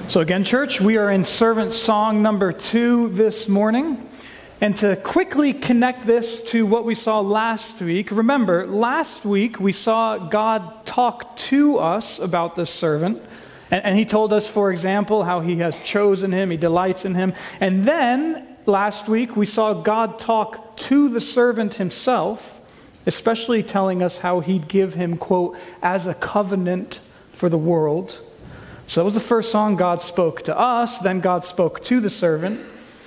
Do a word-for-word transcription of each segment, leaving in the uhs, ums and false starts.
So again, church, we are in servant song number two this morning. And to quickly connect this to what we saw last week, remember, last week we saw God talk to us about this servant. And, and he told us, for example, how he has chosen him, he delights in him. And then last week we saw God talk to the servant himself, especially telling us how he'd give him, quote, as a covenant for the world. So that was the first song. God spoke to us, then God spoke to the servant.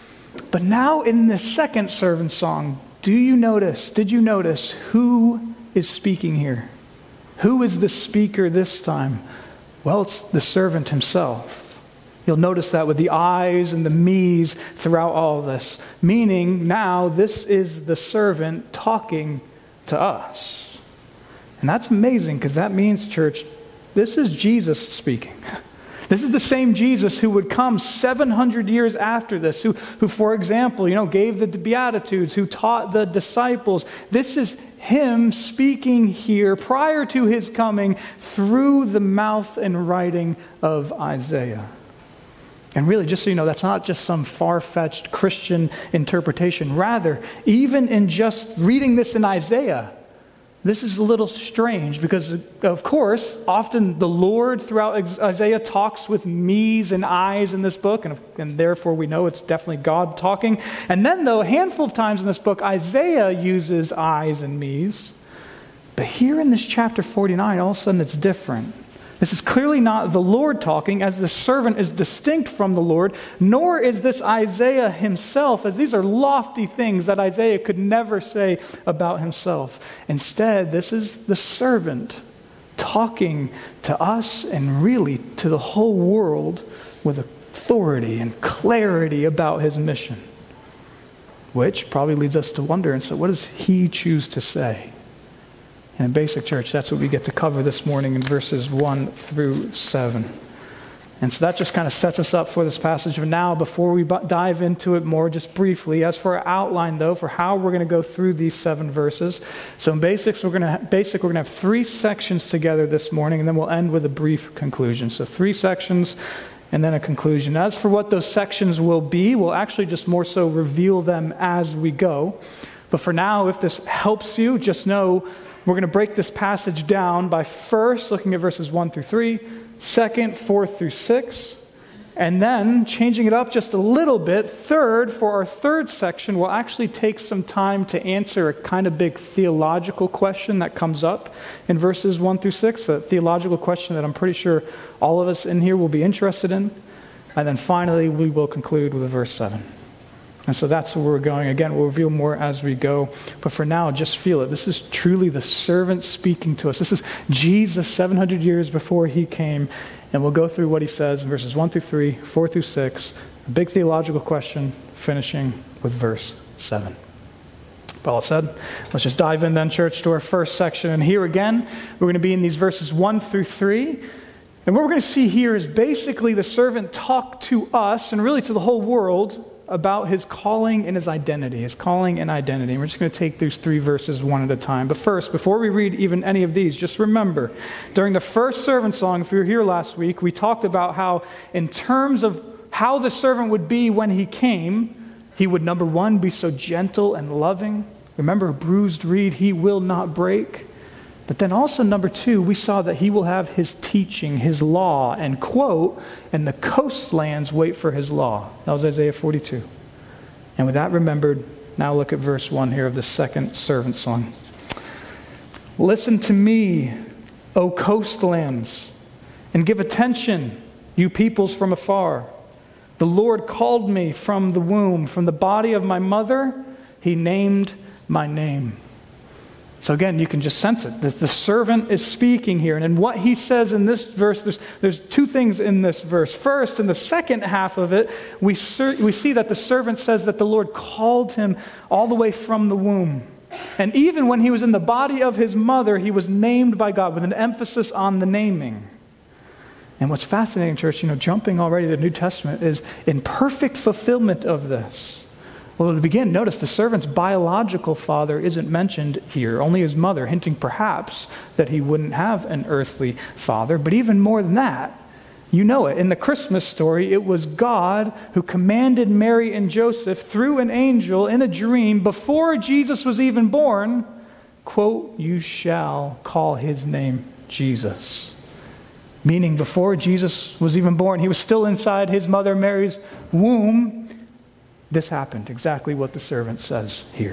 But now in the second servant song, do you notice, did you notice who is speaking here? Who is the speaker this time? Well, it's the servant himself. You'll notice that with the I's and the me's throughout all of this. Meaning now this is the servant talking to us. And that's amazing because that means, church, this is Jesus speaking. This is the same Jesus who would come seven hundred years after this, who, who, for example, you know, gave the Beatitudes, who taught the disciples. This is him speaking here prior to his coming through the mouth and writing of Isaiah. And really, just so you know, that's not just some far-fetched Christian interpretation. Rather, even in just reading this in Isaiah, this is a little strange because, of course, often the Lord throughout Isaiah talks with me's and I's in this book, and, and therefore we know it's definitely God talking. And then, though, a handful of times in this book, Isaiah uses I's and me's. But here in this chapter forty-nine, all of a sudden it's different. This is clearly not the Lord talking, as the servant is distinct from the Lord, nor is this Isaiah himself, as these are lofty things that Isaiah could never say about himself. Instead, this is the servant talking to us and really to the whole world with authority and clarity about his mission. Which probably leads us to wonder, and so what does he choose to say? And in Basic Church, that's what we get to cover this morning in verses one through seven. And so that just kind of sets us up for this passage. But now, before we dive into it more, just briefly, as for our outline, though, for how we're going to go through these seven verses. So in Basics, we're going to basic, we're going to have three sections together this morning, and then we'll end with a brief conclusion. So three sections, and then a conclusion. As for what those sections will be, we'll actually just more so reveal them as we go. But for now, if this helps you, just know we're going to break this passage down by first looking at verses one through three, second, four through six, and then changing it up just a little bit. Third, for our third section, we'll actually take some time to answer a kind of big theological question that comes up in verses one through six, a theological question that I'm pretty sure all of us in here will be interested in. And then finally, we will conclude with verse seven. And so that's where we're going. Again, we'll reveal more as we go. But for now, just feel it. This is truly the servant speaking to us. This is Jesus seven hundred years before he came. And we'll go through what he says in verses one through three, four through six. A big theological question, finishing with verse seven. Paul said, let's just dive in then, church, to our first section. And here again, we're going to be in these verses one through three. And what we're going to see here is basically the servant talk to us and really to the whole world about his calling and his identity, his calling and identity. And we're just going to take these three verses one at a time. But first, before we read even any of these, just remember, during the first servant song, if you were here last week, we talked about how in terms of how the servant would be when he came, he would, number one, be so gentle and loving. Remember, a bruised reed he will not break. But then also, number two, we saw that he will have his teaching, his law, and quote, and the coastlands wait for his law. That was Isaiah forty-two. And with that remembered, now look at verse one here of the second servant song. Listen to me, O coastlands, and give attention, you peoples from afar. The Lord called me from the womb, from the body of my mother, he named my name. So again, you can just sense it. The, the servant is speaking here. And in what he says in this verse, there's, there's two things in this verse. First, in the second half of it, we, ser- we see that the servant says that the Lord called him all the way from the womb. And even when he was in the body of his mother, he was named by God with an emphasis on the naming. And what's fascinating, church, you know, jumping already to the New Testament, is in perfect fulfillment of this. Well, to begin, notice the servant's biological father isn't mentioned here, only his mother, hinting perhaps that he wouldn't have an earthly father. But even more than that, You know it. In the Christmas story, it was God who commanded Mary and Joseph through an angel in a dream before Jesus was even born, quote, "You shall call his name Jesus." Meaning before Jesus was even born, he was still inside his mother Mary's womb. This happened, exactly what the servant says here.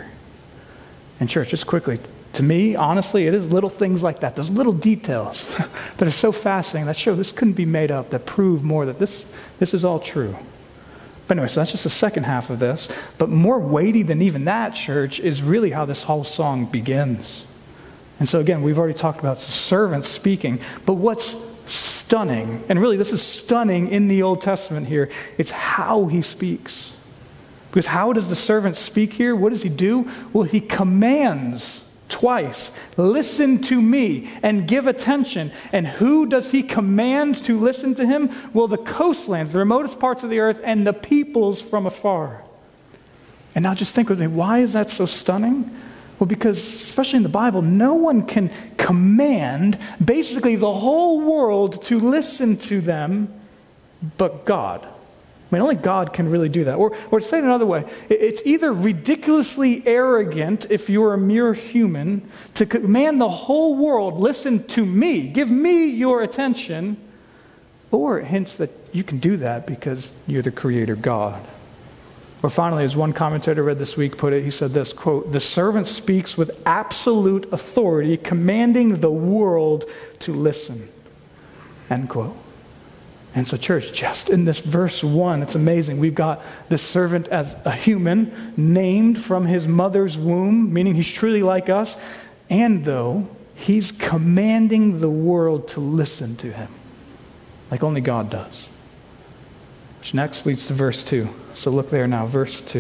And church, just quickly, to me, honestly, it is little things like that, those little details that are so fascinating, that show this couldn't be made up, that prove more that this, this is all true. But anyway, so that's just the second half of this. But more weighty than even that, church, is really how this whole song begins. And so again, we've already talked about servants speaking, but what's stunning, and really this is stunning in the Old Testament here, it's how he speaks. Because how does the servant speak here? What does he do? Well, he commands twice, "Listen to me and give attention." And who does he command to listen to him? Well, the coastlands, the remotest parts of the earth, and the peoples from afar. And now just think with me, why is that so stunning? Well, because especially in the Bible, no one can command basically the whole world to listen to them but God. I mean, only God can really do that. Or, or to say it another way, it's either ridiculously arrogant if you're a mere human to command the whole world, "Listen to me, give me your attention," or it hints that you can do that because you're the creator God. Or finally, as one commentator read this week put it, he said this, quote, "The servant speaks with absolute authority, commanding the world to listen," end quote. And so church, just in this verse one, it's amazing. We've got the servant as a human, named from his mother's womb, meaning he's truly like us, and though he's commanding the world to listen to him, like only God does. Which next leads to verse two. So look there now, verse two.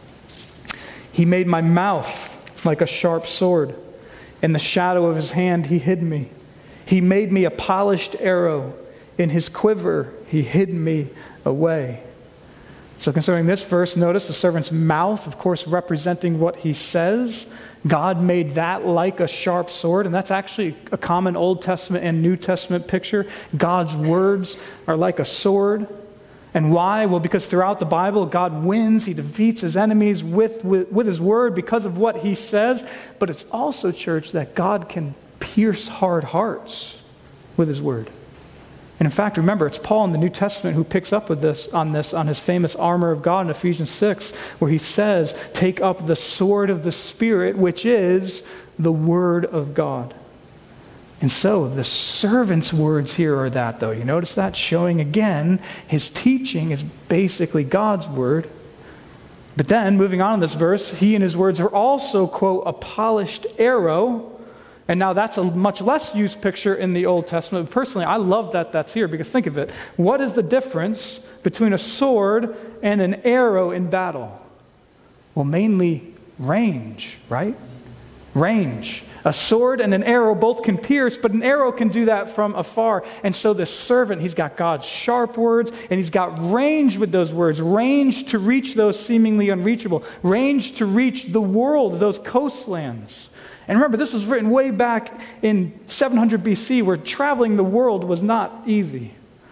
"He made my mouth like a sharp sword. In the shadow of his hand he hid me. He made me a polished arrow. In his quiver he hid me away." So concerning this verse, notice the servant's mouth, of course, representing what he says. God made that like a sharp sword, and that's actually a common Old Testament and New Testament picture. God's words are like a sword. And why? Well, because throughout the Bible, God wins. He defeats his enemies with, with, with his word because of what he says. But it's also, church, that God can pierce hard hearts with his word. And in fact, remember, it's Paul in the New Testament who picks up with this on this on his famous armor of God in Ephesians six, where he says, "Take up the sword of the Spirit, which is the word of God." And so the servant's words here are that, though. You notice that? Showing again, his teaching is basically God's word. But then, moving on in this verse, he and his words are also, quote, "a polished arrow." And now that's a much less used picture in the Old Testament. But personally, I love that that's here, because think of it. What is the difference between a sword and an arrow in battle? Well, mainly range, right? Range. A sword and an arrow both can pierce, but an arrow can do that from afar. And so the servant, he's got God's sharp words, and he's got range with those words, range to reach those seemingly unreachable, range to reach the world, those coastlands. And remember, this was written way back in seven hundred B C, where traveling the world was not easy.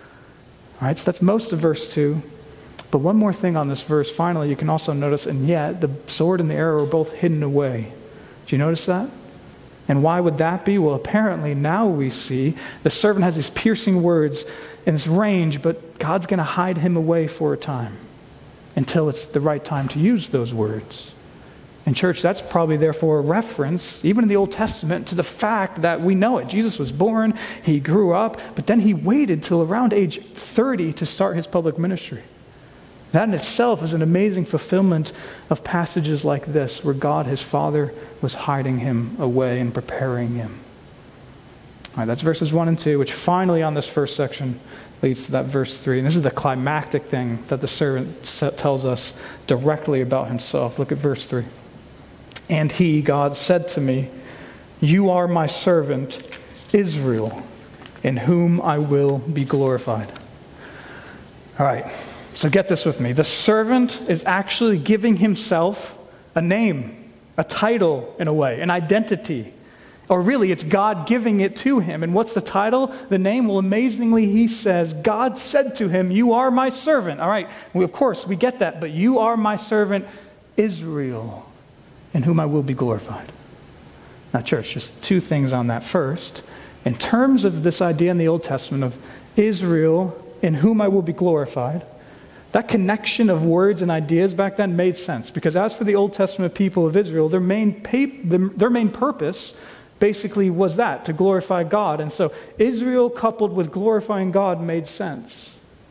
All right, so that's most of verse two. But one more thing on this verse, finally, you can also notice, and yet the sword and the arrow are both hidden away. Do you notice that? And why would that be? Well, apparently now we see the servant has these piercing words in this range, but God's going to hide him away for a time until it's the right time to use those words. And church, that's probably therefore a reference, even in the Old Testament, to the fact that we know it. Jesus was born, he grew up, but then he waited till around age thirty to start his public ministry. That in itself is an amazing fulfillment of passages like this, where God, his Father, was hiding him away and preparing him. All right, that's verses one and two, which finally on this first section leads to that verse three. And this is the climactic thing that the servant tells us directly about himself. Look at verse three. "And he," God, "said to me, 'You are my servant, Israel, in whom I will be glorified.'" All right. So get this with me. The servant is actually giving himself a name, a title in a way, an identity. Or really, it's God giving it to him. And what's the title? The name? Well, amazingly, he says, God said to him, you are my servant. All right, well, of course, we get that. But you are my servant, Israel, in whom I will be glorified. Now, church, just two things on that. First, in terms of this idea in the Old Testament of Israel, in whom I will be glorified, that connection of words and ideas back then made sense. Because as for the Old Testament people of Israel, their main, pay, their main purpose basically was that, to glorify God. And so Israel coupled with glorifying God made sense.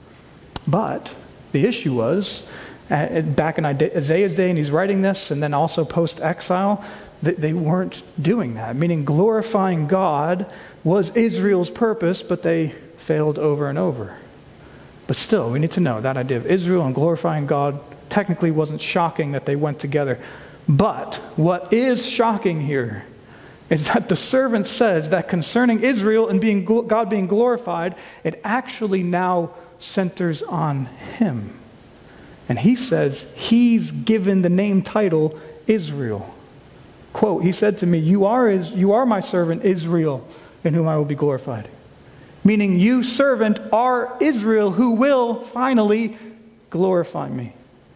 But the issue was, uh, back in Isaiah's day, and he's writing this, and then also post-exile, that they weren't doing that. Meaning glorifying God was Israel's purpose, but they failed over and over. But still, we need to know that idea of Israel and glorifying God technically wasn't shocking that they went together. But what is shocking here is that the servant says that concerning Israel and being God being glorified, it actually now centers on him. And he says he's given the name title Israel. Quote, he said to me, you are, is, you are my servant Israel, in whom I will be glorified. Meaning you, servant, are Israel who will finally glorify me.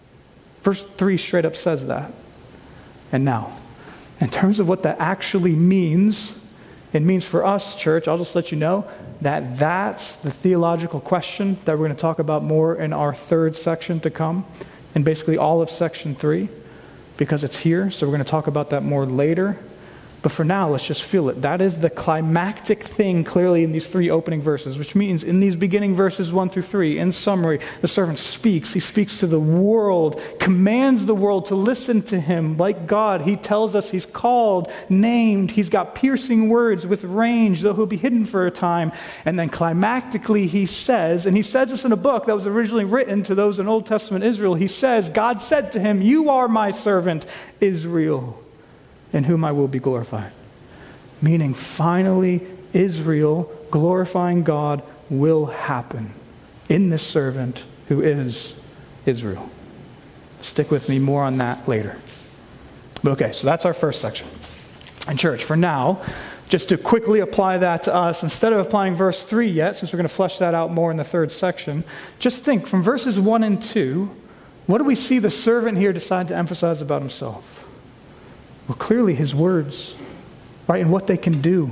Verse three straight up says that. And now, in terms of what that actually means, it means for us, church, I'll just let you know that that's the theological question that we're going to talk about more in our third section to come, and basically all of section three, because it's here, so we're going to talk about that more later. But for now, let's just feel it. That is the climactic thing clearly in these three opening verses, which means in these beginning verses one through three, in summary, the servant speaks. He speaks to the world, commands the world to listen to him like God. He tells us he's called, named. He's got piercing words with range, though he'll be hidden for a time. And then climactically he says, and he says this in a book that was originally written to those in Old Testament Israel. He says, God said to him, you are my servant, Israel, in whom I will be glorified. Meaning, finally, Israel glorifying God will happen in this servant who is Israel. Stick with me, more on that later. Okay, so that's our first section. And church, for now, just to quickly apply that to us, instead of applying verse three yet, since we're going to flesh that out more in the third section, just think from verses one and two, what do we see the servant here decide to emphasize about himself? Well, clearly his words, right, and what they can do.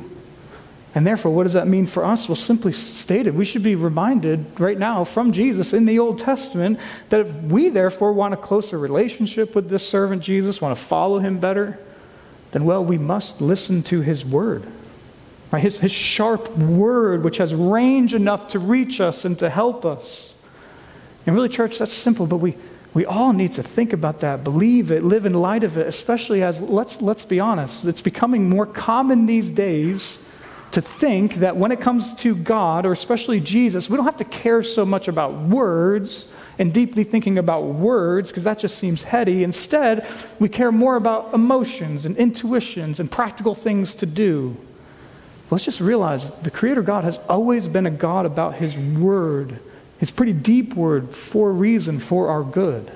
And therefore, what does that mean for us? Well, simply stated, we should be reminded right now from Jesus in the Old Testament that if we therefore want a closer relationship with this servant Jesus, want to follow him better, then, well, we must listen to his word. Right? His, his sharp word, which has range enough to reach us and to help us. And really, church, that's simple, but we We all need to think about that, believe it, live in light of it, especially as, let's, let's be honest, it's becoming more common these days to think that when it comes to God, or especially Jesus, we don't have to care so much about words and deeply thinking about words, because that just seems heady. Instead, we care more about emotions and intuitions and practical things to do. Let's just realize the Creator God has always been a God about his word. It's a pretty deep word for a reason, for our good.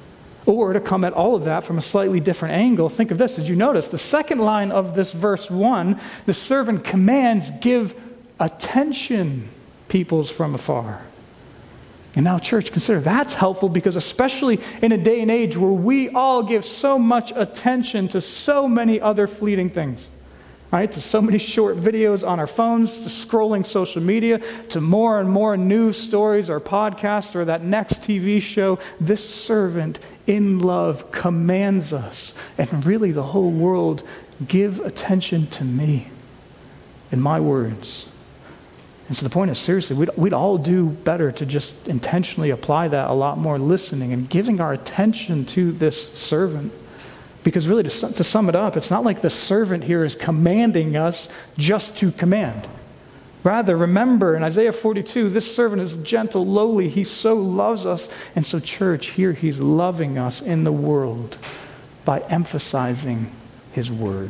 Or to come at all of that from a slightly different angle, think of this. Did you notice the second line of this verse one, the servant commands, give attention, peoples from afar. And now, church, consider that's helpful because especially in a day and age where we all give so much attention to so many other fleeting things. Right, to so many short videos on our phones, to scrolling social media, to more and more news stories or podcasts or that next T V show, this servant in love commands us, and really the whole world, give attention to me and my words. And so the point is, seriously, we'd, we'd all do better to just intentionally apply that a lot more, listening and giving our attention to this servant. Because really, to, to sum it up, it's not like the servant here is commanding us just to command. Rather, remember in Isaiah forty-two, this servant is gentle, lowly. He so loves us. And so, church, here he's loving us in the world by emphasizing his word.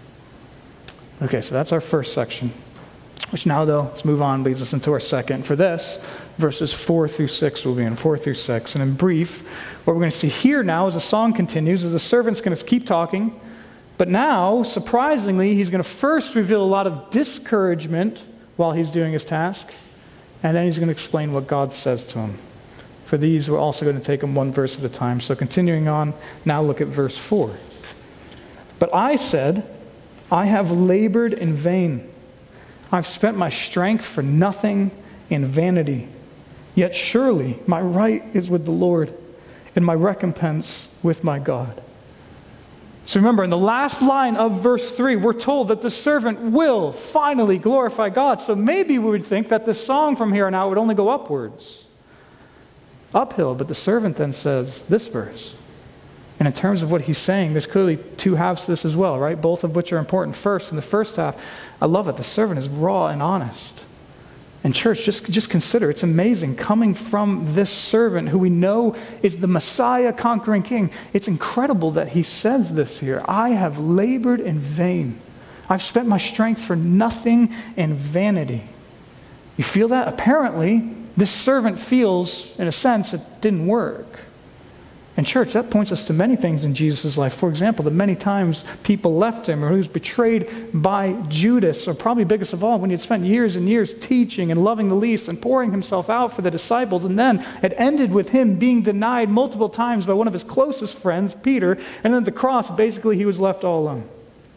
Okay, so that's our first section. Which now, though, let's move on, leads us into our second. For this, verses four through six will be in, four through six. And in brief, what we're going to see here now as the song continues is the servant's going to keep talking, But now, surprisingly, he's going to first reveal a lot of discouragement while he's doing his task, and then he's going to explain what God says to him. For these, we're also going to take them one verse at a time. So continuing on, now look at verse four. But I said, I have labored in vain. I've spent my strength for nothing in vanity. Yet surely my right is with the Lord, and my recompense with my God. So remember, in the last line of verse three, we're told that the servant will finally glorify God. So maybe we would think that the song from here on out would only go upwards, uphill. But the servant then says this verse. And in terms of what he's saying, there's clearly two halves to this as well, right? Both of which are important. First, in the first half, I love it. The servant is raw and honest. And church, just, just consider, it's amazing coming from this servant who we know is the Messiah conquering king. It's incredible that he says this here. I have labored in vain. I've spent my strength for nothing in vanity. You feel that? Apparently, this servant feels, in a sense, it didn't work. And church, that points us to many things in Jesus' life. For example, the many times people left him, or he was betrayed by Judas, or probably biggest of all, when he had spent years and years teaching and loving the least and pouring himself out for the disciples, and then it ended with him being denied multiple times by one of his closest friends, Peter, and then at the cross, basically he was left all alone.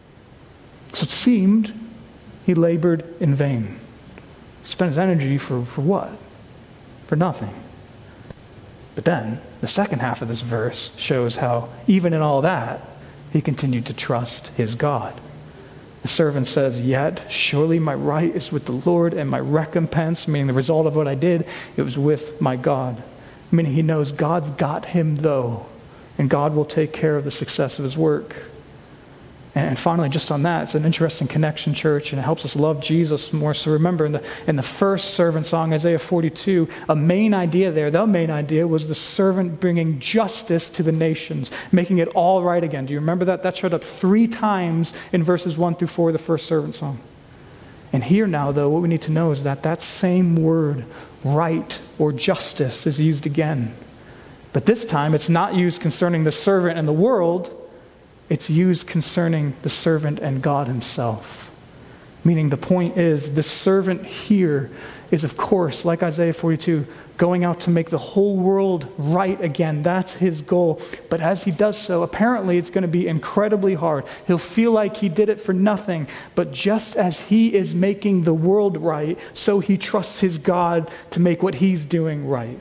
So it seemed he labored in vain. Spent his energy for, for what? For nothing. But then, the second half of this verse shows how, even in all that, he continued to trust his God. The servant says, yet surely my right is with the Lord, and my recompense, meaning the result of what I did, it was with my God. Meaning he knows God's got him though, and God will take care of the success of his work. And finally, just on that, it's an interesting connection, church, and it helps us love Jesus more. So remember, in the, in the first servant song, Isaiah forty-two, a main idea there, the main idea was the servant bringing justice to the nations, making it all right again. Do you remember that? That showed up three times in verses one through four of the first servant song. And here now, though, what we need to know is that that same word, right or justice, is used again. But this time, it's not used concerning the servant and the world. It's used concerning the servant and God himself. Meaning the point is, the servant here is, of course, like Isaiah forty-two, going out to make the whole world right again. That's his goal. But as he does so, apparently it's going to be incredibly hard. He'll feel like he did it for nothing. But just as he is making the world right, so he trusts his God to make what he's doing right.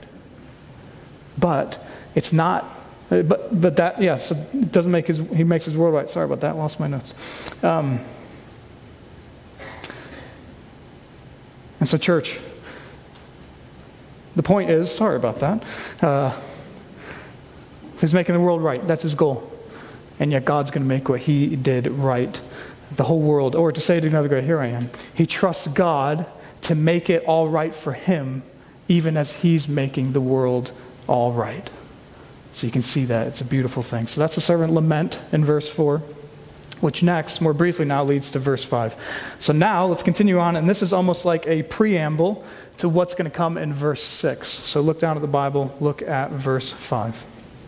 But it's not But but that, yeah, so it doesn't make his, he makes his world right. Sorry about that, lost my notes. Um, and so church, the point is, sorry about that, uh, he's making the world right. That's his goal. And yet God's going to make what he did right. The whole world, or to say it another way, here I am. He trusts God to make it all right for him, even as he's making the world all right. So you can see that. It's a beautiful thing. So that's the servant lament in verse four, which next, more briefly now, leads to verse five. So now let's continue on, and this is almost like a preamble to what's going to come in verse six. So look down at the Bible, look at verse five.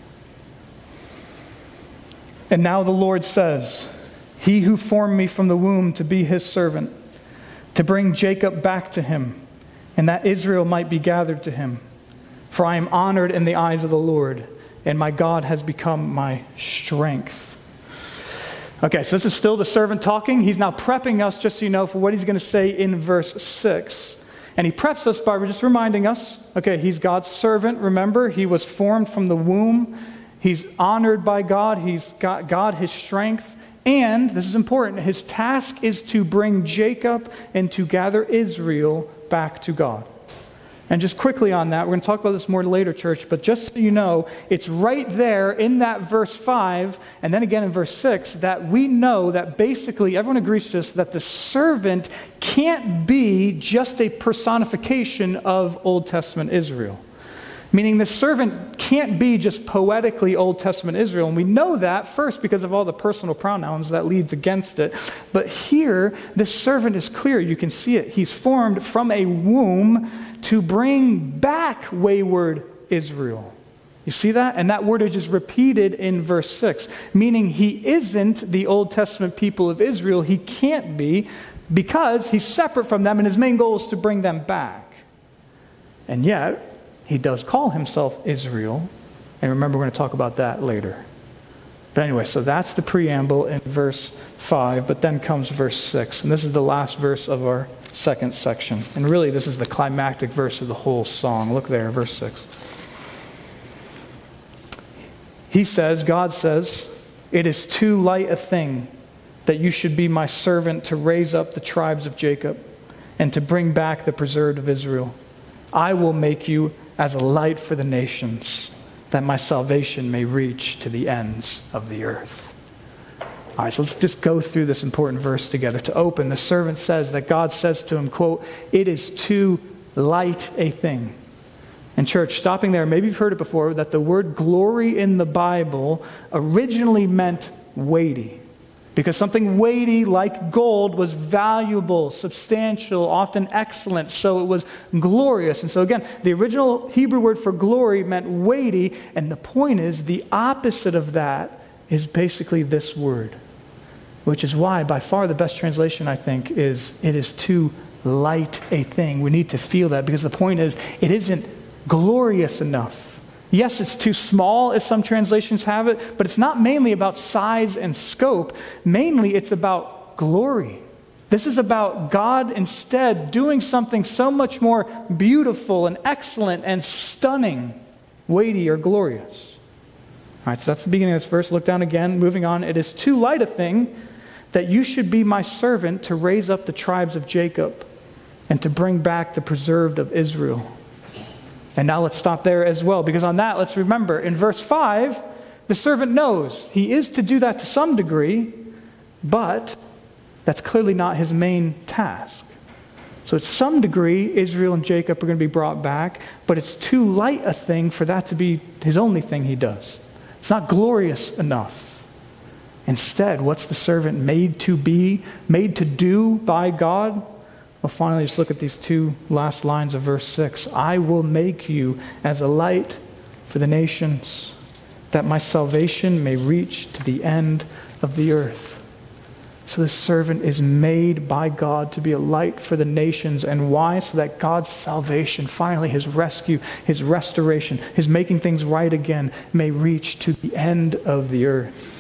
And now the Lord says, he who formed me from the womb to be his servant, to bring Jacob back to him, and that Israel might be gathered to him. For I am honored in the eyes of the Lord, and my God has become my strength. Okay, so this is still the servant talking. He's now prepping us, just so you know, for what he's going to say in verse six. And he preps us by just reminding us, okay, he's God's servant. Remember, he was formed from the womb. He's honored by God. He's got God, his strength. And, this is important, his task is to bring Jacob and to gather Israel back to God. And just quickly on that, we're going to talk about this more later, church, but just so you know, it's right there in that verse five, and then again in verse six, that we know that basically, everyone agrees to this, that the servant can't be just a personification of Old Testament Israel. Meaning the servant can't be just poetically Old Testament Israel. And we know that first because of all the personal pronouns that leads against it. But here, the servant is clear. You can see it. He's formed from a womb to bring back wayward Israel. You see that? And that wordage is repeated in verse six, meaning he isn't the Old Testament people of Israel. He can't be because he's separate from them and his main goal is to bring them back. And yet, he does call himself Israel. And remember, we're going to talk about that later. But anyway, so that's the preamble in verse five, but then comes verse six. And this is the last verse of our second section. And really, this is the climactic verse of the whole song. Look there, verse six. He says, God says, "It is too light a thing that you should be my servant to raise up the tribes of Jacob and to bring back the preserved of Israel. I will make you as a light for the nations, that my salvation may reach to the ends of the earth." All right, so let's just go through this important verse together. To open, the servant says that God says to him, quote, "It is too light a thing." And church, stopping there, maybe you've heard it before, that the word glory in the Bible originally meant weighty. Because something weighty like gold was valuable, substantial, often excellent. So it was glorious. And so again, the original Hebrew word for glory meant weighty. And the point is, the opposite of that is basically this word. Which is why, by far, the best translation, I think, is "it is too light a thing." We need to feel that because the point is, it isn't glorious enough. Yes, it's too small, as some translations have it, but it's not mainly about size and scope. Mainly, it's about glory. This is about God instead doing something so much more beautiful and excellent and stunning, weighty or glorious. All right, so that's the beginning of this verse. Look down again, moving on. "It is too light a thing that you should be my servant to raise up the tribes of Jacob and to bring back the preserved of Israel." And now let's stop there as well, because on that, let's remember, in verse five, the servant knows he is to do that to some degree, but that's clearly not his main task. So to some degree, Israel and Jacob are going to be brought back, but it's too light a thing for that to be his only thing he does. It's not glorious enough. Instead, what's the servant made to be, made to do by God? Well, finally, just look at these two last lines of verse six. "I will make you as a light for the nations, that my salvation may reach to the end of the earth." So this servant is made by God to be a light for the nations. And why? So that God's salvation, finally his rescue, his restoration, his making things right again, may reach to the end of the earth.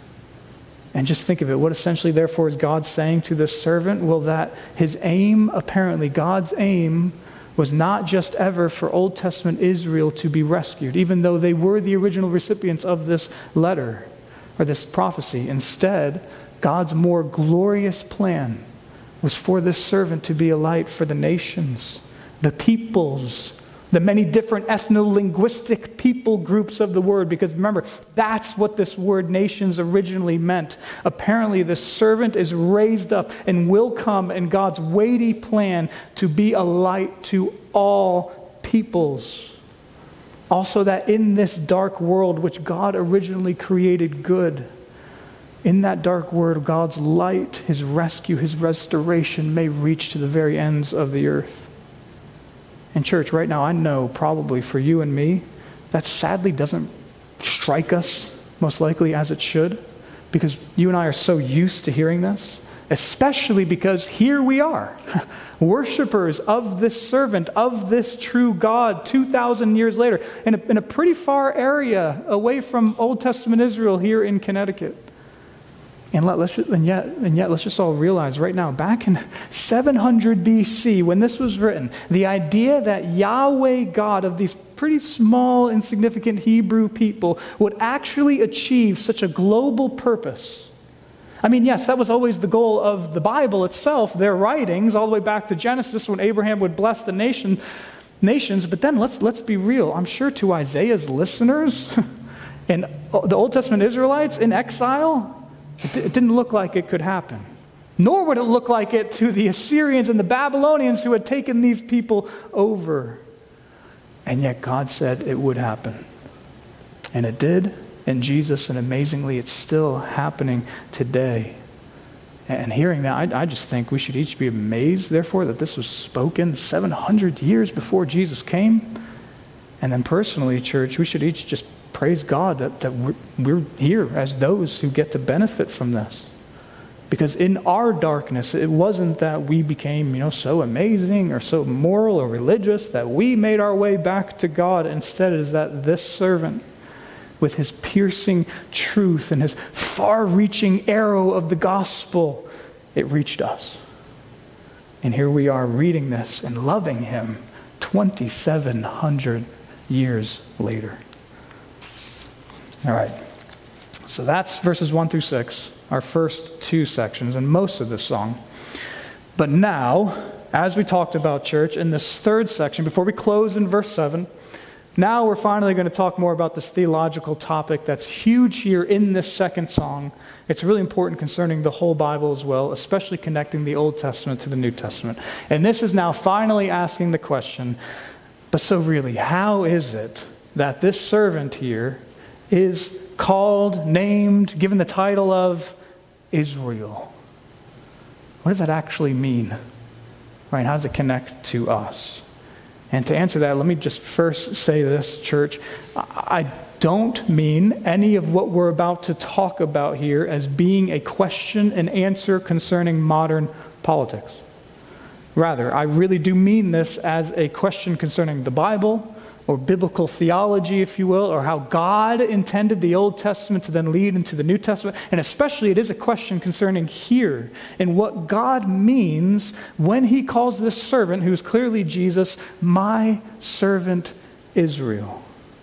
And just think of it. What essentially, therefore, is God saying to this servant? Well, that his aim, apparently, God's aim was not just ever for Old Testament Israel to be rescued, even though they were the original recipients of this letter or this prophecy. Instead, God's more glorious plan was for this servant to be a light for the nations, the peoples, the many different ethno-linguistic people groups of the word. Because remember, that's what this word nations originally meant. Apparently, the servant is raised up and will come in God's weighty plan to be a light to all peoples. Also that in this dark world, which God originally created good, in that dark world, God's light, his rescue, his restoration may reach to the very ends of the earth. And church, right now, I know probably for you and me, that sadly doesn't strike us most likely as it should, because you and I are so used to hearing this, especially because here we are, worshipers of this servant, of this true God, two thousand years later, in a, in a pretty far area away from Old Testament Israel here in Connecticut. And, let, let's just, and, yet, and yet, let's just all realize right now, back in seven hundred B C, when this was written, the idea that Yahweh God of these pretty small, insignificant Hebrew people would actually achieve such a global purpose. I mean, yes, that was always the goal of the Bible itself, their writings, all the way back to Genesis, when Abraham would bless the nation, nations. But then let's, let's be real. I'm sure to Isaiah's listeners and the Old Testament Israelites in exile, It, d- it didn't look like it could happen. Nor would it look like it to the Assyrians and the Babylonians who had taken these people over. And yet God said it would happen. And it did in Jesus, and amazingly, it's still happening today. And hearing that, I, I just think we should each be amazed, therefore, that this was spoken seven hundred years before Jesus came. And then personally, church, we should each just praise God that, that we're, we're here as those who get to benefit from this. Because in our darkness, it wasn't that we became, you know, so amazing or so moral or religious that we made our way back to God. Instead, it is that this servant, with his piercing truth and his far-reaching arrow of the gospel, it reached us. And here we are reading this and loving him twenty-seven hundred years later. All right. So that's verses one through six. Our first two sections and most of this song. But now, as we talked about, church, in this third section, before we close in verse seven, now we're finally going to talk more about this theological topic that's huge here in this second song. It's really important concerning the whole Bible as well, especially connecting the Old Testament to the New Testament. And this is now finally asking the question, but so really, how is it that this servant here is called, named, given the title of Israel? What does that actually mean? Right? How does it connect to us? And to answer that, let me just first say this, church. I don't mean any of what we're about to talk about here as being a question and answer concerning modern politics. Rather, I really do mean this as a question concerning the Bible, or biblical theology, if you will, or how God intended the Old Testament to then lead into the New Testament. And especially it is a question concerning here and what God means when he calls this servant, who is clearly Jesus, my servant Israel.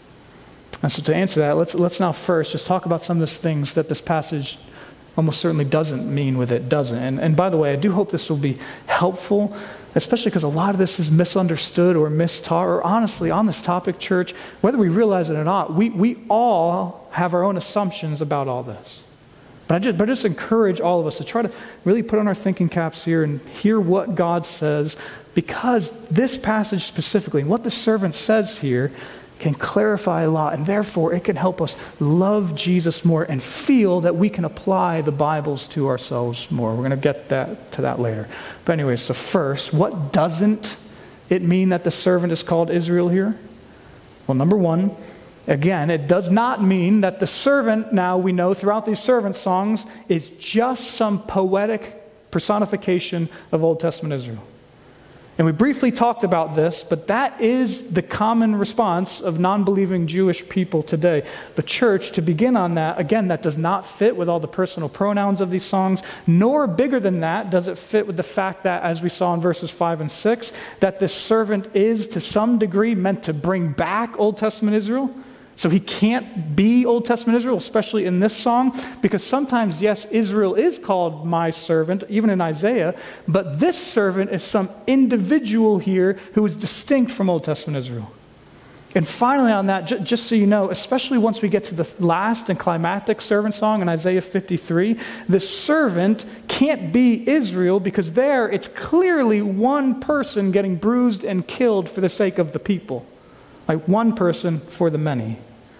And so to answer that, let's, let's now first just talk about some of the things that this passage almost certainly doesn't mean with it, doesn't. And, and by the way, I do hope this will be helpful, especially because a lot of this is misunderstood or mistaught, or honestly, on this topic, church, whether we realize it or not, we, we all have our own assumptions about all this. But I just, but I just encourage all of us to try to really put on our thinking caps here and hear what God says, because this passage specifically, and what the servant says here, can clarify a lot, and therefore it can help us love Jesus more and feel that we can apply the Bibles to ourselves more. We're going to get that to that later. But anyways, so first, what doesn't it mean that the servant is called Israel here? Well, number one, again, it does not mean that the servant, now we know throughout these servant songs, is just some poetic personification of Old Testament Israel. And we briefly talked about this, but that is the common response of non-believing Jewish people today. But church, to begin on that, again, that does not fit with all the personal pronouns of these songs, nor bigger than that does it fit with the fact that, as we saw in verses five and six, that this servant is to some degree meant to bring back Old Testament Israel. So he can't be Old Testament Israel, especially in this song, because sometimes, yes, Israel is called my servant, even in Isaiah, but this servant is some individual here who is distinct from Old Testament Israel. And finally on that, j- just so you know, especially once we get to the last and climactic servant song in Isaiah fifty-three, the servant can't be Israel, because there it's clearly one person getting bruised and killed for the sake of the people. Like one person for the many.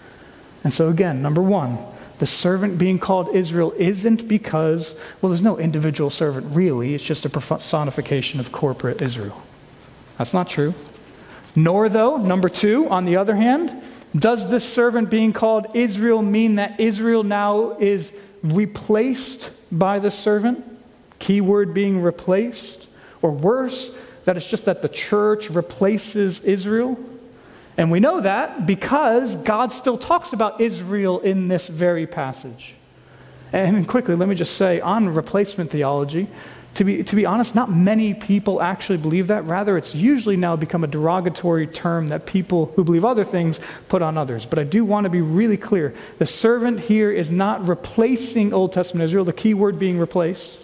And so again, number one, the servant being called Israel isn't because, well, there's no individual servant really. It's just a personification of corporate Israel. That's not true. Nor though, number two, on the other hand, does this servant being called Israel mean that Israel now is replaced by the servant? Keyword being replaced. Or worse, that it's just that the church replaces Israel? And we know that because God still talks about Israel in this very passage. And quickly, let me just say, on replacement theology, to be, to be honest, not many people actually believe that. Rather, it's usually now become a derogatory term that people who believe other things put on others. But I do want to be really clear. The servant here is not replacing Old Testament Israel, the key word being replace.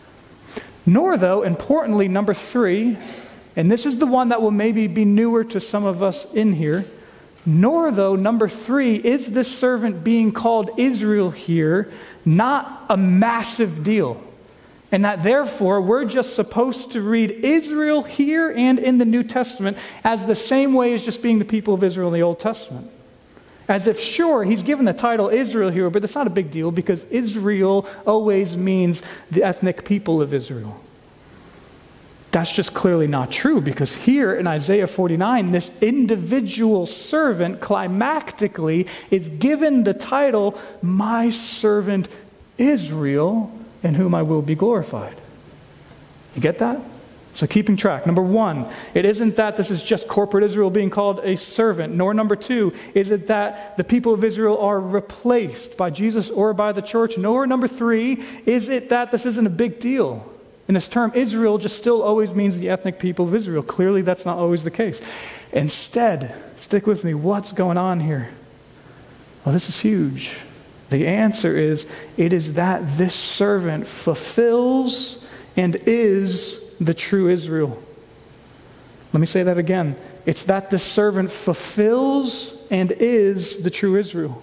Nor, though, importantly, number three, and this is the one that will maybe be newer to some of us in here. Nor, though, number three, is this servant being called Israel here not a massive deal. And that therefore we're just supposed to read Israel here and in the New Testament as the same way as just being the people of Israel in the Old Testament. As if, sure, he's given the title Israel here, but it's not a big deal because Israel always means the ethnic people of Israel. That's just clearly not true, because here in Isaiah forty-nine, this individual servant climactically is given the title, my servant Israel, in whom I will be glorified. You get that? So keeping track. Number one, it isn't that this is just corporate Israel being called a servant, nor number two, is it that the people of Israel are replaced by Jesus or by the church, nor number three, is it that this isn't a big deal. And this term Israel just still always means the ethnic people of Israel. Clearly that's not always the case. Instead, stick with me, what's going on here? Well, this is huge. The answer is, it is that this servant fulfills and is the true Israel. Let me say that again. It's that this servant fulfills and is the true Israel.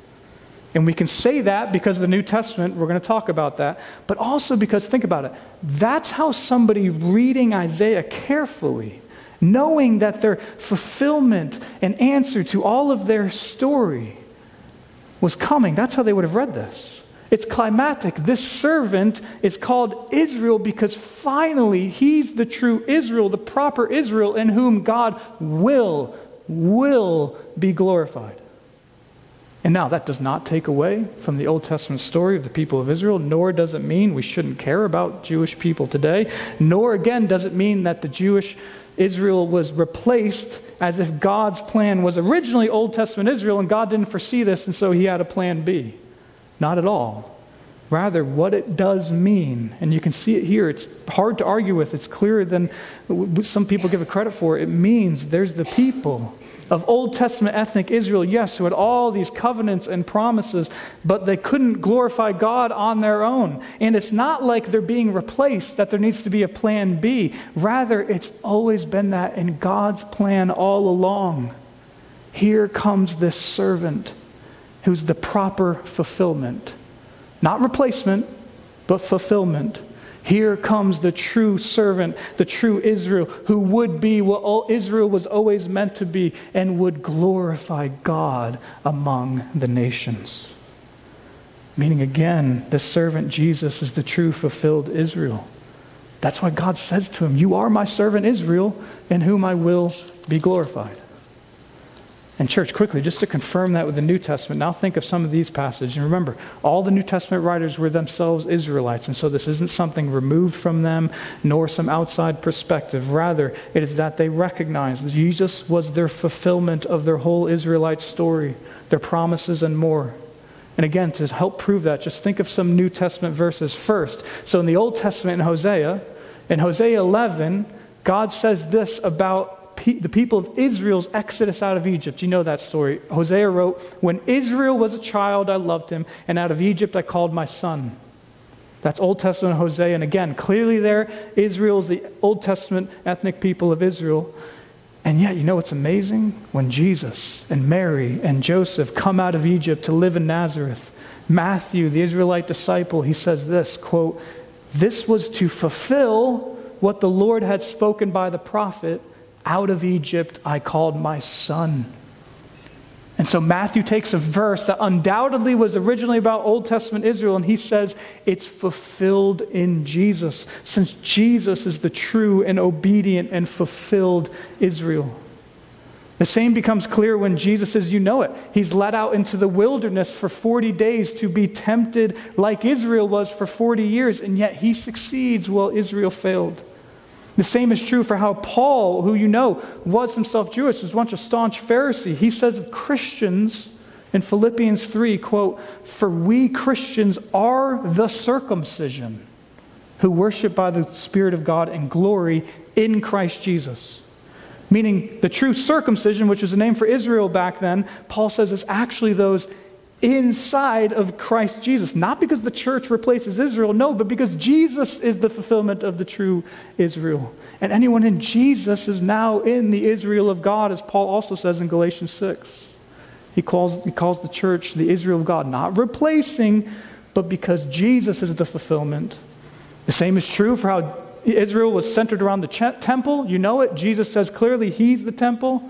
And we can say that because of the New Testament, we're going to talk about that, but also because, think about it, that's how somebody reading Isaiah carefully, knowing that their fulfillment and answer to all of their story was coming, that's how they would have read this. It's climactic. This servant is called Israel because finally he's the true Israel, the proper Israel in whom God will, will be glorified. And now that does not take away from the Old Testament story of the people of Israel, nor does it mean we shouldn't care about Jewish people today, nor again does it mean that the Jewish Israel was replaced as if God's plan was originally Old Testament Israel and God didn't foresee this and so he had a plan B. Not at all. Rather, what it does mean, and you can see it here, it's hard to argue with, it's clearer than some people give it credit for, it means there's the people of Old Testament ethnic Israel, yes, who had all these covenants and promises, but they couldn't glorify God on their own. And it's not like they're being replaced, that there needs to be a plan B. Rather, it's always been that in God's plan all along. Here comes this servant who's the proper fulfillment. Not replacement, but fulfillment. Here comes the true servant, the true Israel, who would be what all Israel was always meant to be and would glorify God among the nations. Meaning again, the servant Jesus is the true fulfilled Israel. That's why God says to him, you are my servant Israel, in whom I will be glorified. And church, quickly, just to confirm that with the New Testament, now think of some of these passages. And remember, all the New Testament writers were themselves Israelites, and so this isn't something removed from them, nor some outside perspective. Rather, it is that they recognized Jesus was their fulfillment of their whole Israelite story, their promises and more. And again, to help prove that, just think of some New Testament verses first. So in the Old Testament in Hosea, in Hosea eleven, God says this about the people of Israel's exodus out of Egypt. You know that story. Hosea wrote, when Israel was a child, I loved him, and out of Egypt I called my son. That's Old Testament Hosea. And again, clearly there, Israel is the Old Testament ethnic people of Israel. And yet, you know what's amazing? When Jesus and Mary and Joseph come out of Egypt to live in Nazareth, Matthew, the Israelite disciple, he says this, quote, this was to fulfill what the Lord had spoken by the prophet, out of Egypt I called my son. And so Matthew takes a verse that undoubtedly was originally about Old Testament Israel, and he says it's fulfilled in Jesus, since Jesus is the true and obedient and fulfilled Israel. The same becomes clear when Jesus, as you know it, he's led out into the wilderness for forty days to be tempted like Israel was for forty years, and yet he succeeds while Israel failed. The same is true for how Paul, who you know was himself Jewish, was once a staunch Pharisee. He says of Christians in Philippians three, quote, for we Christians are the circumcision who worship by the Spirit of God and glory in Christ Jesus. Meaning the true circumcision, which was a name for Israel back then, Paul says is actually those inside of Christ Jesus. Not because the church replaces Israel, no, but because Jesus is the fulfillment of the true Israel. And anyone in Jesus is now in the Israel of God, as Paul also says in Galatians six. He calls, he calls the church the Israel of God, not replacing, but because Jesus is the fulfillment. The same is true for how Israel was centered around the ch- temple. You know it. Jesus says clearly he's the temple.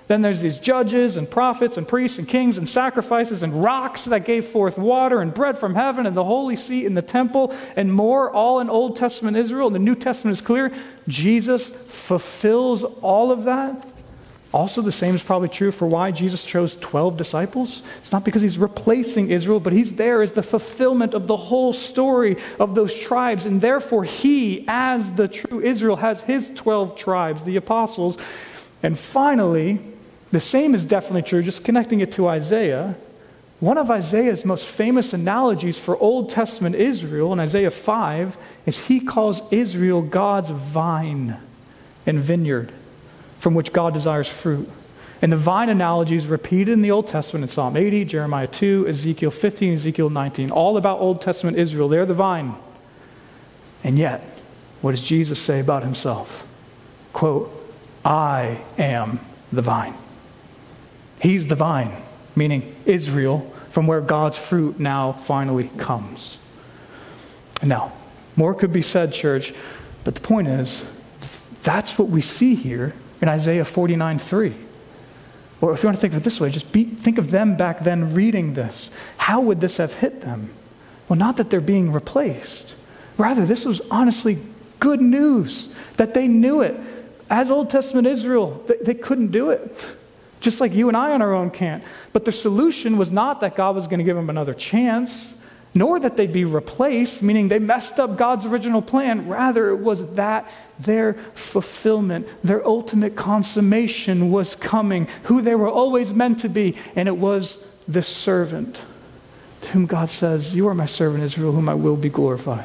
Then there's these judges and prophets and priests and kings and sacrifices and rocks that gave forth water and bread from heaven and the holy seat in the temple and more, all in Old Testament Israel. And the New Testament is clear. Jesus fulfills all of that. Also, the same is probably true for why Jesus chose twelve disciples. It's not because he's replacing Israel, but he's there as the fulfillment of the whole story of those tribes. And therefore, he, as the true Israel, has his twelve tribes, the apostles. And finally, the same is definitely true, just connecting it to Isaiah. One of Isaiah's most famous analogies for Old Testament Israel in Isaiah five is he calls Israel God's vine and vineyard, from which God desires fruit. And the vine analogy is repeated in the Old Testament in Psalm eighty, Jeremiah two, Ezekiel fifteen, Ezekiel nineteen, all about Old Testament Israel. They're the vine. And yet, what does Jesus say about himself? Quote, I am the vine. He's the vine, meaning Israel, from where God's fruit now finally comes. Now, more could be said, church, but the point is, that's what we see here in Isaiah forty-nine three. Or if you want to think of it this way, just be, think of them back then reading this. How would this have hit them? Well, not that they're being replaced. Rather, this was honestly good news that they knew it. As Old Testament Israel, they, they couldn't do it. Just like you and I on our own can't. But the solution was not that God was going to give them another chance, nor that they'd be replaced, meaning they messed up God's original plan. Rather, it was that their fulfillment, their ultimate consummation was coming, who they were always meant to be, and it was the servant to whom God says, you are my servant Israel, whom I will be glorified.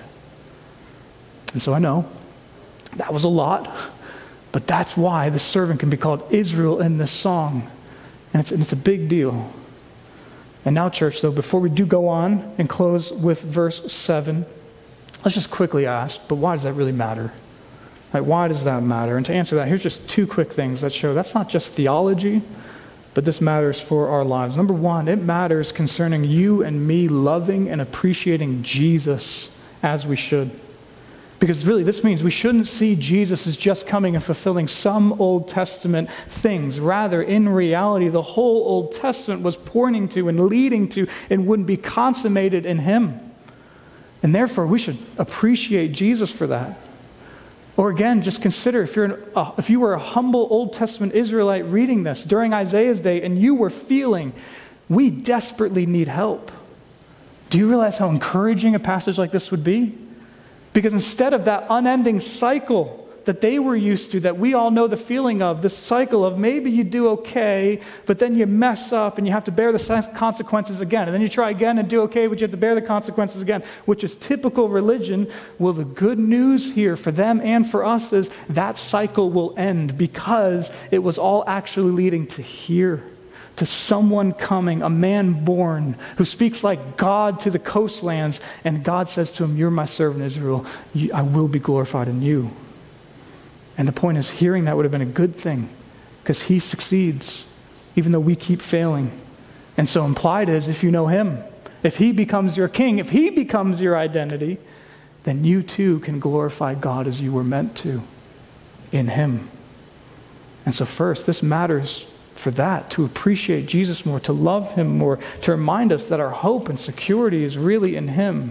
And so I know that was a lot, but that's why the servant can be called Israel in this song. And it's, and it's a big deal. And now, church, though, before we do go on and close with verse seven, let's just quickly ask, but why does that really matter? Like, why does that matter? And to answer that, here's just two quick things that show that's not just theology, but this matters for our lives. Number one, it matters concerning you and me loving and appreciating Jesus as we should. Because really, this means we shouldn't see Jesus as just coming and fulfilling some Old Testament things. Rather, in reality, the whole Old Testament was pointing to and leading to and would be consummated in him. And therefore, we should appreciate Jesus for that. Or again, just consider if you're an, uh, if you were a humble Old Testament Israelite reading this during Isaiah's day and you were feeling, we desperately need help. Do you realize how encouraging a passage like this would be? Because instead of that unending cycle that they were used to, that we all know the feeling of, this cycle of maybe you do okay, but then you mess up and you have to bear the consequences again. And then you try again and do okay, but you have to bear the consequences again, which is typical religion. Well, the good news here for them and for us is that cycle will end because it was all actually leading to here. To someone coming, a man born, who speaks like God to the coastlands, and God says to him, you're my servant Israel, I will be glorified in you. And the point is, hearing that would have been a good thing, because he succeeds, even though we keep failing. And so implied is, if you know him, if he becomes your king, if he becomes your identity, then you too can glorify God as you were meant to in him. And so first, this matters for that, to appreciate Jesus more, to love him more, to remind us that our hope and security is really in him.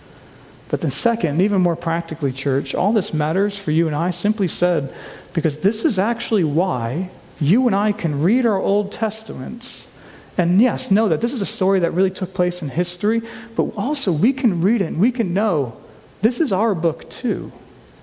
But then second, and even more practically, church, all this matters for you and I, simply said, because this is actually why you and I can read our Old Testaments. And yes, know that this is a story that really took place in history, but also we can read it and we can know this is our book too.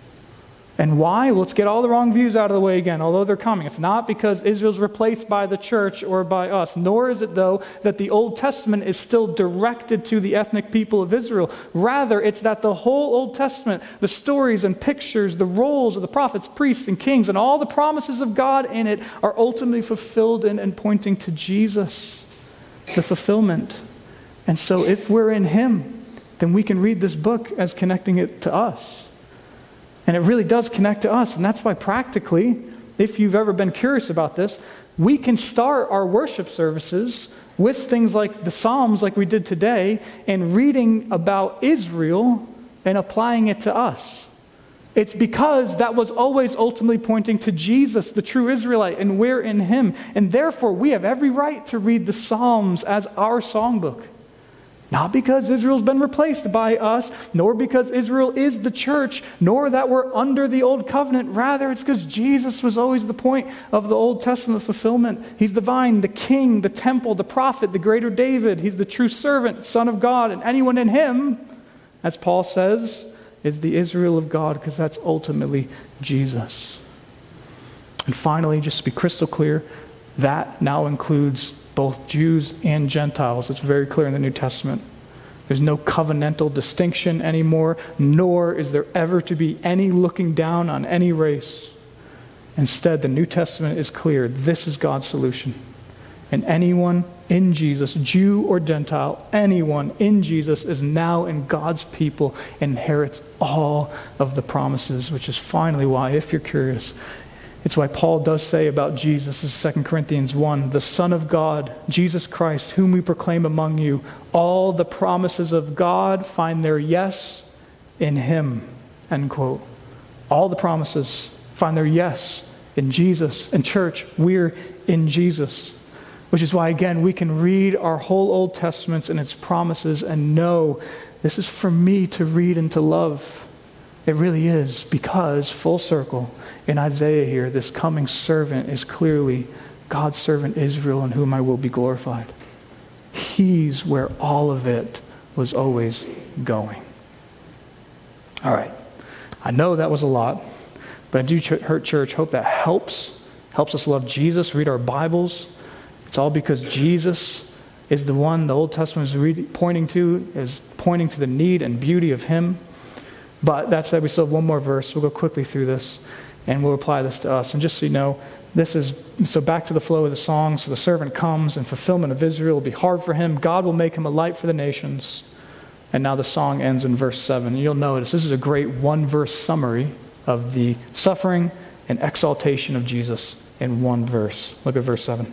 And why? Well, let's get all the wrong views out of the way again, although they're coming. It's not because Israel's replaced by the church or by us, nor is it, though, that the Old Testament is still directed to the ethnic people of Israel. Rather, it's that the whole Old Testament, the stories and pictures, the roles of the prophets, priests, and kings, and all the promises of God in it are ultimately fulfilled in and pointing to Jesus, the fulfillment. And so if we're in him, then we can read this book as connecting it to us. And it really does connect to us. And that's why practically, if you've ever been curious about this, we can start our worship services with things like the Psalms like we did today and reading about Israel and applying it to us. It's because that was always ultimately pointing to Jesus, the true Israelite, and we're in him. And therefore, we have every right to read the Psalms as our songbook. Not because Israel's been replaced by us, nor because Israel is the church, nor that we're under the old covenant. Rather, it's because Jesus was always the point of the Old Testament fulfillment. He's the vine, the king, the temple, the prophet, the greater David. He's the true servant, Son of God. And anyone in him, as Paul says, is the Israel of God, because that's ultimately Jesus. And finally, just to be crystal clear, that now includes both Jews and Gentiles. It's very clear in the New Testament. There's no covenantal distinction anymore, nor is there ever to be any looking down on any race. Instead, the New Testament is clear. This is God's solution. And anyone in Jesus, Jew or Gentile, anyone in Jesus is now in God's people, inherits all of the promises, which is finally why, if you're curious, it's why Paul does say about Jesus in Second Corinthians one, the Son of God, Jesus Christ, whom we proclaim among you, all the promises of God find their yes in him, end quote. All the promises find their yes in Jesus. In church, we're in Jesus. Which is why, again, we can read our whole Old Testament and its promises and know this is for me to read and to love. It really is, because, full circle, in Isaiah here, this coming servant is clearly God's servant Israel, in whom I will be glorified. He's where all of it was always going. All right. I know that was a lot, but I do, Hurt Church, hope that helps. Helps us love Jesus, read our Bibles. It's all because Jesus is the one the Old Testament is read, pointing to, is pointing to the need and beauty of him. But that said, we still have one more verse. We'll go quickly through this, and we'll apply this to us. And just so you know, this is, so back to the flow of the song. So the servant comes, and fulfillment of Israel will be hard for him. God will make him a light for the nations. And now the song ends in verse seven. And you'll notice this is a great one-verse summary of the suffering and exaltation of Jesus in one verse. Look at verse seven.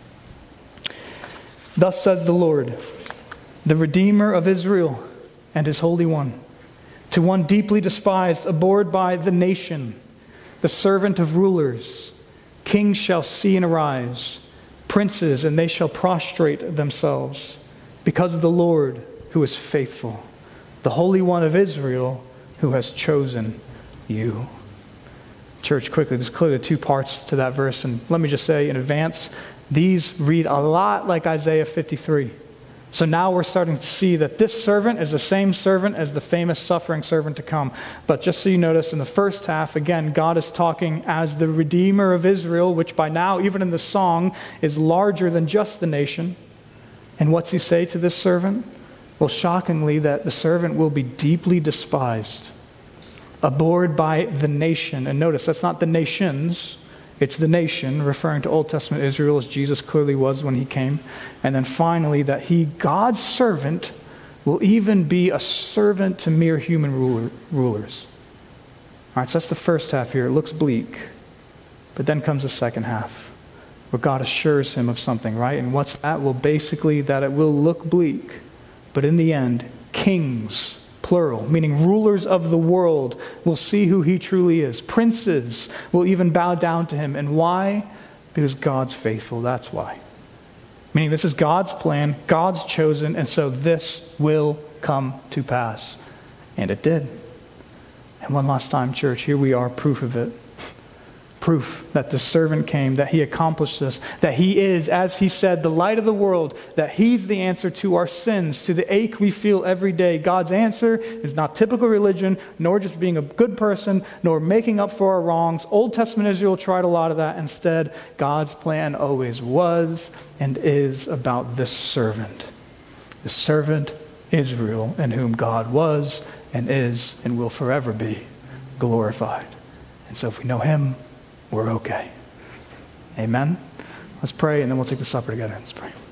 Thus says the Lord, the Redeemer of Israel and his Holy One, to one deeply despised, abhorred by the nation, the servant of rulers, kings shall see and arise, princes, and they shall prostrate themselves, because of the Lord who is faithful, the Holy One of Israel who has chosen you. Church, quickly, there's clearly two parts to that verse, and let me just say in advance, these read a lot like Isaiah fifty-three. So now we're starting to see that this servant is the same servant as the famous suffering servant to come. But just so you notice, in the first half, again, God is talking as the Redeemer of Israel, which by now, even in the song, is larger than just the nation. And what's he say to this servant? Well, shockingly, that the servant will be deeply despised, abhorred by the nation. And notice, that's not the nations. It's the nation, referring to Old Testament Israel as Jesus clearly was when he came. And then finally, that he, God's servant, will even be a servant to mere human ruler, rulers. All right, so that's the first half here. It looks bleak. But then comes the second half, where God assures him of something, right? And what's that? Well, basically that it will look bleak, but in the end, kings, plural, meaning rulers of the world, will see who he truly is. Princes will even bow down to him. And why? Because God's faithful. That's why. Meaning this is God's plan, God's chosen, and so this will come to pass. And it did. And one last time, church, here we are, proof of it. Proof that the servant came, that he accomplished this, that he is, as he said, the light of the world, that he's the answer to our sins, to the ache we feel every day. God's answer is not typical religion, nor just being a good person, nor making up for our wrongs. Old Testament Israel tried a lot of that. Instead, God's plan always was and is about this servant. The servant Israel, in whom God was and is and will forever be glorified. And so if we know him, we're okay. Amen? Let's pray, and then we'll take the supper together. Let's pray.